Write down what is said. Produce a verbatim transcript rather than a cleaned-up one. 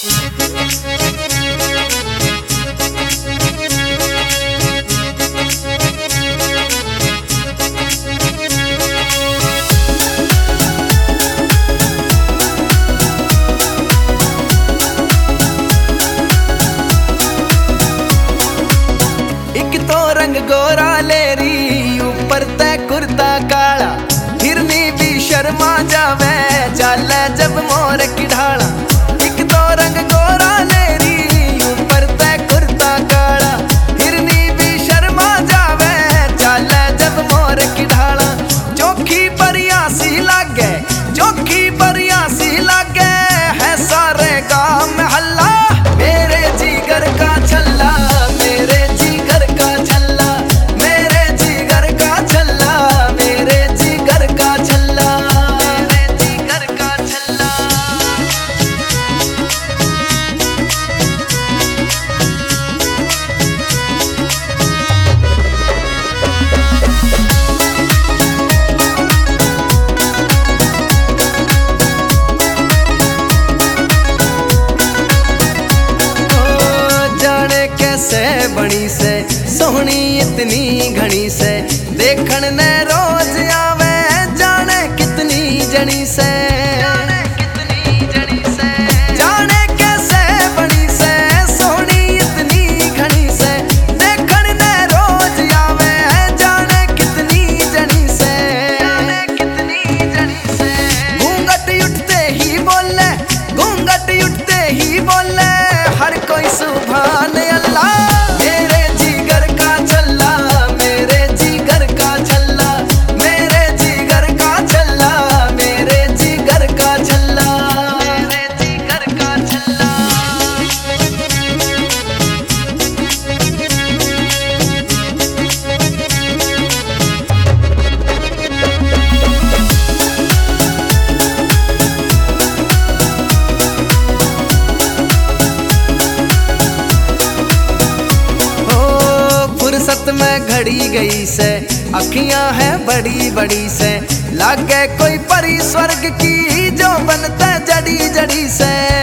रंग गोरा लेरी ऊपर तय कुर्ता काला, हिरनी भी शर्मा जावे चाले जब मोर की ढाला। एक तो रंग गोरा लेरी ऊपर तय कुर्ता काला, हिरनी भी शर्मा जावे चाले जब मोर की ढाला। चोखी परिया सी लागे, चोखी परिया सी लागे है सारे गांव में हल्ला। मेरे जिगर का छल्ला, मेरे जिगर का छल्ला, मेरे जिगर का छल्ला, मेरे जिगर का छल्ला, मेरे जिगर का छल्ला। कैसे बनी से सोहनी इतनी घनी से, देखण ने रोज आवे जाने कितनी जनी से, जाने कितनी जनी से, जाने कैसे बनी से सोहनी इतनी घनी से, देखण ने रोज आवे जाने कितनी जनी से, जाने कितनी जनी से। घूंघट उठते ही बोले, घूंघट उठते ही बोले हर कोई सुभान अल्लाह। मेरे जिगर का छल्ला, मेरे जिगर का छल्ला, मेरे जिगर का छल्ला, मेरे जिगर का छल्ला, मेरे जिगर का छल्ला। फुर्सत में घड़ी गई से, अखियां है बड़ी बड़ी से, लागे कोई परी स्वर्ग की जो बनता जड़ी जड़ी से।